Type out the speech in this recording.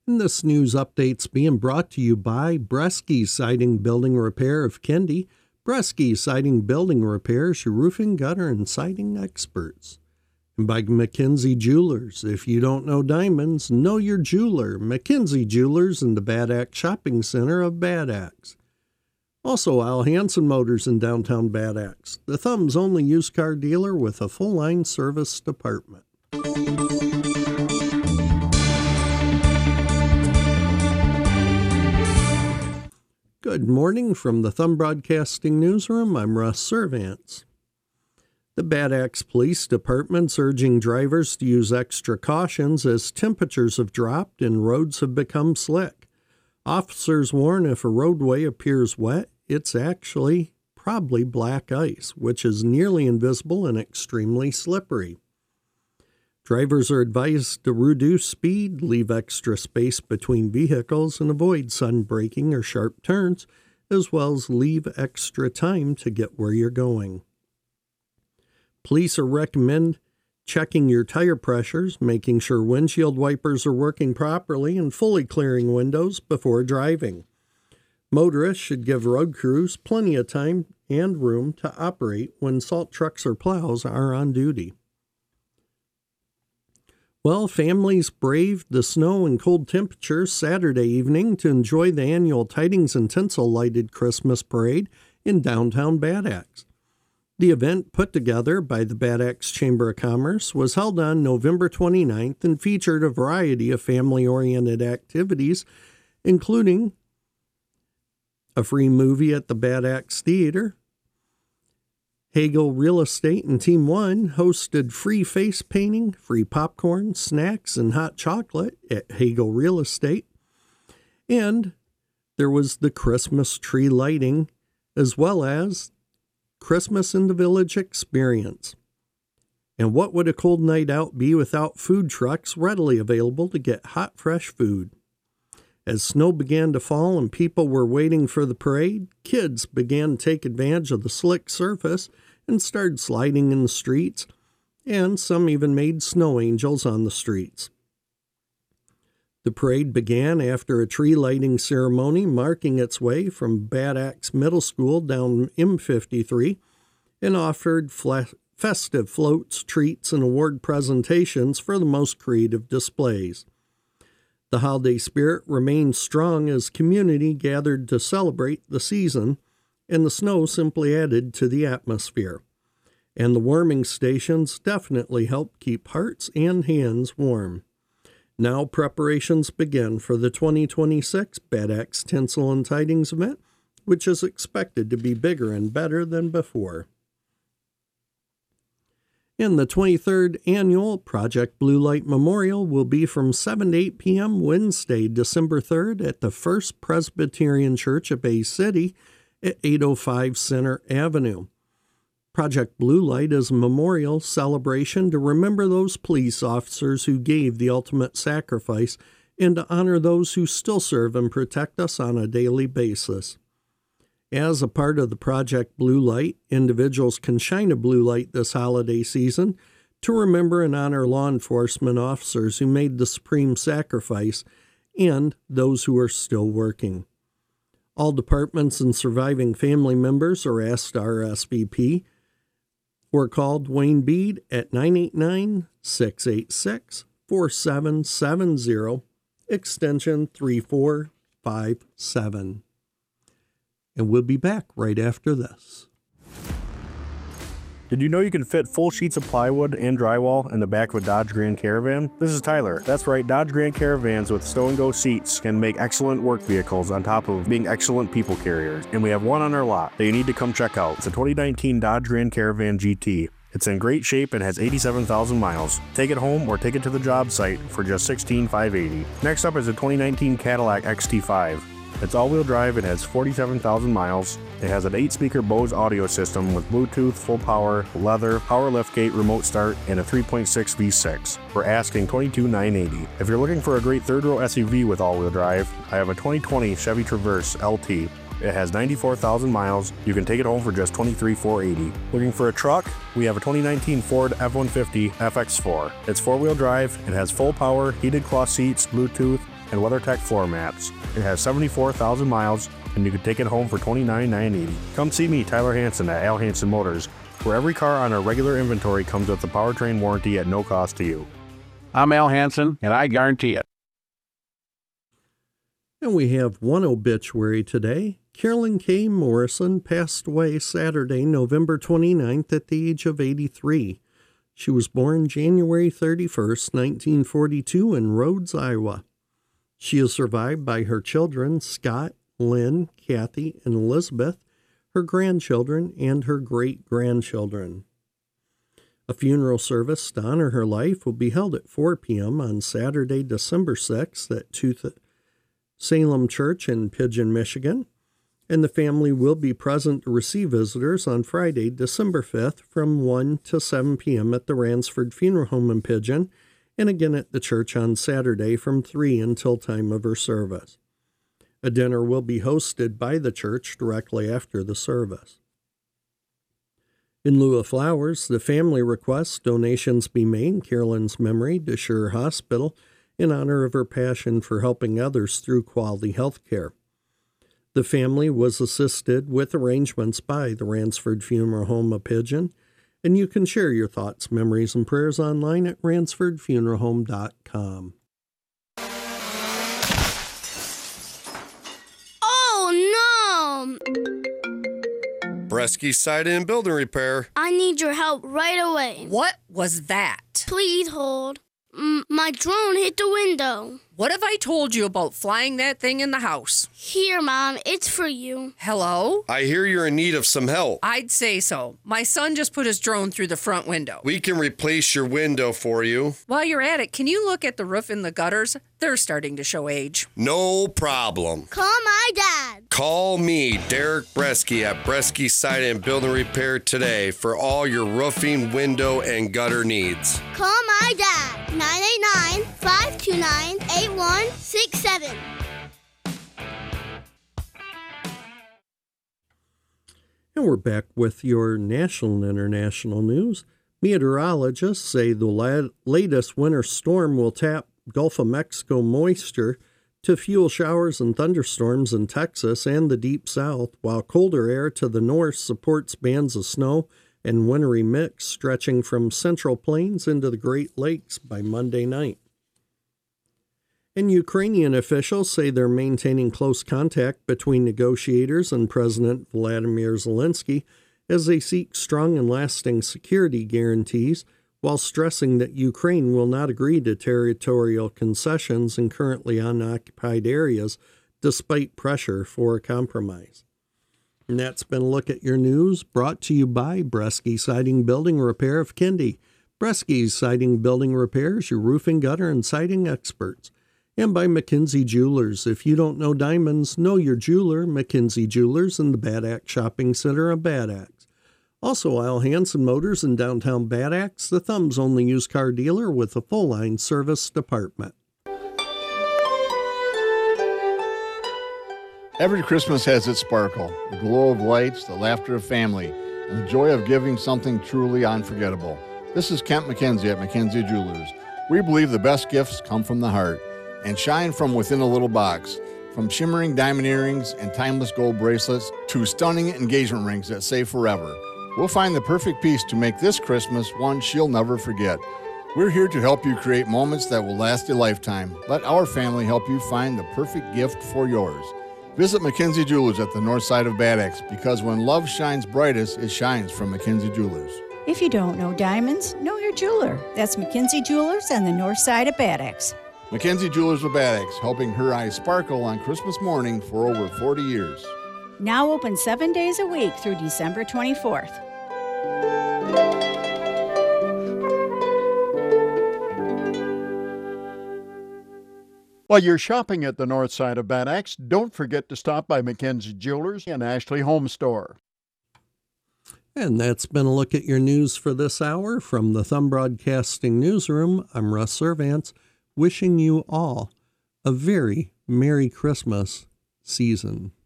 And this news update's being brought to you by Bresky Siding Building Repair of Kendi. Bresky Siding Building Repair is your roofing, gutter, and siding experts. And by McKenzie Jewelers. If you don't know diamonds, know your jeweler. McKenzie Jewelers in the Bad Axe Shopping Center of Bad Axe. Also, Al Hansen Motors in downtown Bad Axe, the Thumb's only used car dealer with a full-line service department. Good morning from the Thumb Broadcasting Newsroom. I'm Russ Servants. The Bad Axe Police Department's urging drivers to use extra cautions as temperatures have dropped and roads have become slick. Officers warn if a roadway appears wet, it's actually probably black ice, which is nearly invisible and extremely slippery. Drivers are advised to reduce speed, leave extra space between vehicles, and avoid sudden braking or sharp turns, as well as leave extra time to get where you're going. Police recommend checking your tire pressures, making sure windshield wipers are working properly, and fully clearing windows before driving. Motorists should give road crews plenty of time and room to operate when salt trucks or plows are on duty. Well, families braved the snow and cold temperatures Saturday evening to enjoy the annual Tidings and Tinsel lighted Christmas parade in downtown Bad Axe. The event, put together by the Bad Axe Chamber of Commerce, was held on November 29th and featured a variety of family-oriented activities, including a free movie at the Bad Axe Theater. Hagel Real Estate and Team One hosted free face painting, free popcorn, snacks, and hot chocolate at Hagel Real Estate. And there was the Christmas tree lighting, as well as Christmas in the Village experience. And what would a cold night out be without food trucks readily available to get hot, fresh food? As snow began to fall and people were waiting for the parade, kids began to take advantage of the slick surface and started sliding in the streets, and some even made snow angels on the streets. The parade began after a tree lighting ceremony marking its way from Bad Axe Middle School down M53 and offered festive floats, treats, and award presentations for the most creative displays. The holiday spirit remained strong as community gathered to celebrate the season, and the snow simply added to the atmosphere. And the warming stations definitely helped keep hearts and hands warm. Now preparations begin for the 2026 Bad Axe Tinsel and Tidings event, which is expected to be bigger and better than before. And the 23rd annual Project Blue Light Memorial will be from 7 to 8 p.m. Wednesday, December 3rd at the First Presbyterian Church of Bay City at 805 Center Avenue. Project Blue Light is a memorial celebration to remember those police officers who gave the ultimate sacrifice and to honor those who still serve and protect us on a daily basis. As a part of the Project Blue Light, individuals can shine a blue light this holiday season to remember and honor law enforcement officers who made the supreme sacrifice and those who are still working. All departments and surviving family members are asked to RSVP or call Dwayne Bede at 989-686-4770, extension 3457. And we'll be back right after this. Did you know you can fit full sheets of plywood and drywall in the back of a Dodge Grand Caravan? This is Tyler. That's right, Dodge Grand Caravans with stow and go seats can make excellent work vehicles on top of being excellent people carriers. And we have one on our lot that you need to come check out. It's a 2019 Dodge Grand Caravan GT. It's in great shape and has 87,000 miles. Take it home or take it to the job site for just $16,580. Next up is a 2019 Cadillac XT5. It's all-wheel drive and has 47,000 miles. It has an 8-speaker Bose audio system with Bluetooth, full power, leather, power liftgate, remote start, and a 3.6 V6. We're asking $22,980. If you're looking for a great third-row SUV with all-wheel drive, I have a 2020 Chevy Traverse LT. It has 94,000 miles. You can take it home for just $23,480. Looking for a truck? We have a 2019 Ford F-150 FX4. It's 4-wheel drive. It has full power, heated cloth seats, Bluetooth, and WeatherTech floor mats. It has 74,000 miles, and you can take it home for $29,980. Come see me, Tyler Hansen, at Al Hansen Motors, where every car on our regular inventory comes with a powertrain warranty at no cost to you. I'm Al Hansen, and I guarantee it. And we have one obituary today. Carolyn K. Morrison passed away Saturday, November 29th at the age of 83. She was born January 31st, 1942 in Rhodes, Iowa. She is survived by her children, Scott, Lynn, Kathy, and Elizabeth, her grandchildren, and her great-grandchildren. A funeral service to honor her life will be held at 4 p.m. on Saturday, December 6th at Salem Church in Pigeon, Michigan, and the family will be present to receive visitors on Friday, December 5th from 1 to 7 p.m. at the Ransford Funeral Home in Pigeon, and again at the church on Saturday from 3 until time of her service. A dinner will be hosted by the church directly after the service. In lieu of flowers, the family requests donations be made in Carolyn's memory to Sure Hospital in honor of her passion for helping others through quality health care. The family was assisted with arrangements by the Ransford Funeral Home of Pigeon, and you can share your thoughts, memories, and prayers online at ransfordfuneralhome.com. Oh, no! Bresky Siding and Building Repair. I need your help right away. What was that? Please hold. My drone hit the window. What have I told you about flying that thing in the house? Here, Mom. It's for you. Hello? I hear you're in need of some help. I'd say so. My son just put his drone through the front window. We can replace your window for you. While you're at it, can you look at the roof and the gutters? They're starting to show age. No problem. Call my dad. Call me, Derek Bresky, at Bresky Siding and Building Repair today for all your roofing, window, and gutter needs. Call my dad. 989-529-8167. And we're back with your national and international news. Meteorologists say the latest winter storm will tap Gulf of Mexico moisture to fuel showers and thunderstorms in Texas and the Deep South, while colder air to the north supports bands of snow and wintry mix stretching from Central Plains into the Great Lakes by Monday night. And Ukrainian officials say they're maintaining close contact between negotiators and President Vladimir Zelensky as they seek strong and lasting security guarantees, while stressing that Ukraine will not agree to territorial concessions in currently unoccupied areas despite pressure for a compromise. And that's been a look at your news, brought to you by Bresky Siding Building Repair of Kendi. Bresky Siding Building Repairs, your roofing, gutter, and siding experts. And by McKinsey Jewelers. If you don't know diamonds, know your jeweler. McKinsey Jewelers in the Bad Axe Shopping Center of Bad Axe. Also, Al Hansen Motors in downtown Bad Axe, the Thumb's only used car dealer with a full-line service department. Every Christmas has its sparkle, the glow of lights, the laughter of family, and the joy of giving something truly unforgettable. This is Kent McKenzie at McKenzie Jewelers. We believe the best gifts come from the heart and shine from within a little box. From shimmering diamond earrings and timeless gold bracelets to stunning engagement rings that say forever, we'll find the perfect piece to make this Christmas one she'll never forget. We're here to help you create moments that will last a lifetime. Let our family help you find the perfect gift for yours. Visit McKenzie Jewelers at the north side of Bad Axe, because when love shines brightest, it shines from McKenzie Jewelers. If you don't know diamonds, know your jeweler. That's McKenzie Jewelers on the north side of Bad Axe. McKenzie Jewelers of Bad Axe, helping her eyes sparkle on Christmas morning for over 40 years. Now open 7 days a week through December 24th. While you're shopping at the north side of Bad Axe, don't forget to stop by McKenzie Jewelers and Ashley Home Store. And that's been a look at your news for this hour. From the Thumb Broadcasting Newsroom, I'm Russ Servants, wishing you all a very Merry Christmas season.